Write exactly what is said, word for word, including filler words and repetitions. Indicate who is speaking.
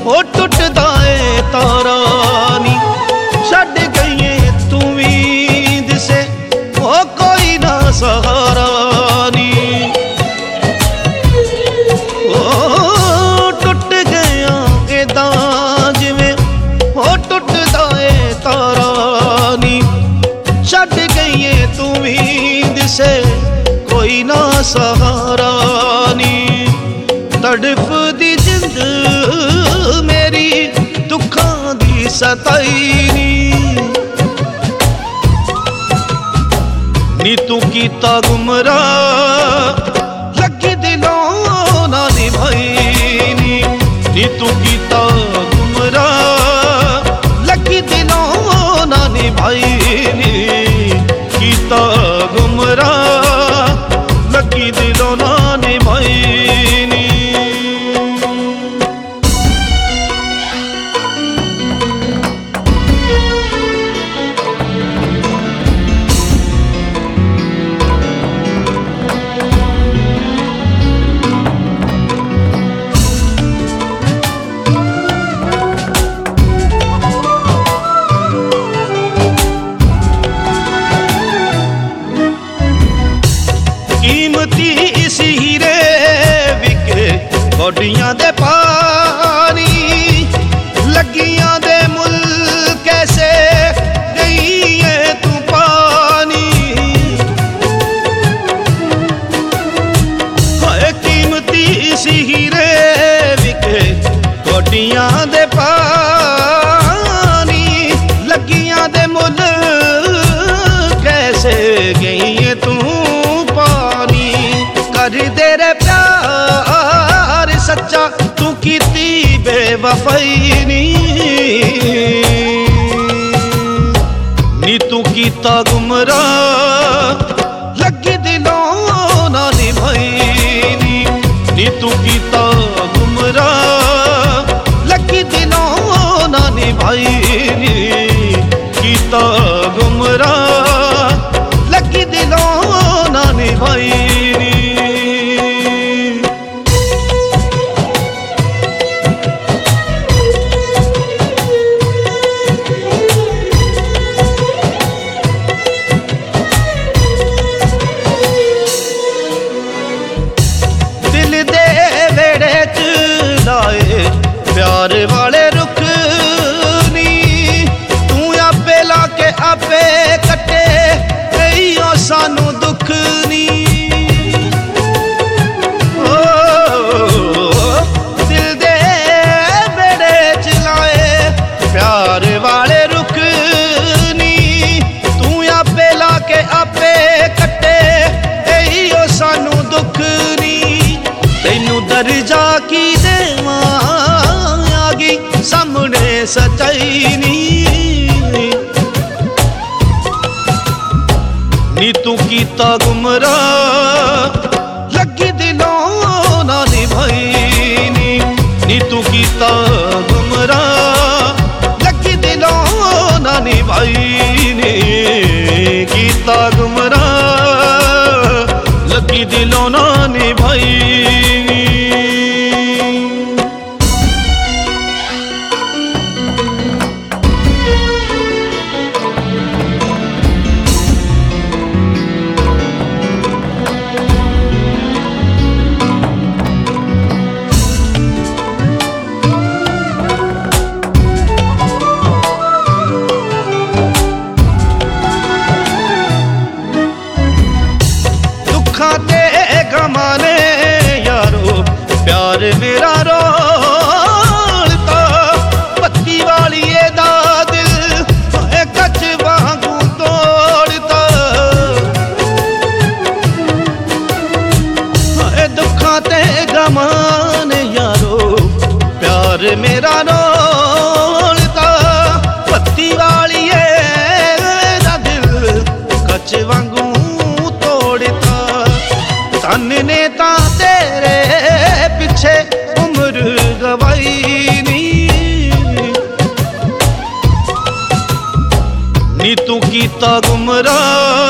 Speaker 1: हो टुटदा है तारा नी, छड़ गई तू भी दिसे ओ कोई ना सहारा नी। ओ टुट गया एदा जिवें हो टुटदा है तारा नी, छड़ गई तू भी दिसे कोई ना सहारा नी। तड़फ दी जिंद मेरी दुखां दी सताई नी, नी तू कीता गुमराह लगी दिलों ना निभाई नी, नी तू कीता गुमराह लगी दिलों ना निभाई नी, कीता गुमराह लगी दिलों ना निभाई नी। कीमती इस हीरे विके कौडियां दे पानी, लगियां दे मुल कैसे गई है तू पानी। हाय कीमती इस हीरे विके कौडियां दे पानी, लगियां दे मुल कैसे गई है तू कर दे रे प्यार सच्चा तू कीती बेवफाई नी, नी तू कीता गुमराह लगी दिलों ना निभाई नी, नी तू कीता गुमराह लगी दिलों ना निभाई नी, कीता गुमराह लगी दिलों ना निभाई नी। प्यार वाले रुख नी तू आपे लाके आपे कटे कईओ सानू दुख नी। ओ दिल दे बेड़े चलाए प्यार वाले रुख नी तू आपे लाके आपे कटे कईओ सानू दुख नी। तैनू दर्जा की देवां सामने सच्चाई नी, नी तू कीता गुमराह लगी दिलों ना निभाई नी, नी तू कीता गुमराह लगी दिलों ना निभाई नी, कीता गुमराह लगी दिलों ना निभाई। खाते गमाने यारो प्यार मेरा रोलता, पत्ती वाली दा दिल कच वांगू तोड़ता। दुखा ते गमाने यारो प्यार मेरा रोलता, पत्ती वाली दा दिल कच वांगू तन ने ता तेरे पिछे उम्र गवाई नी, नी तू कीता गुमराह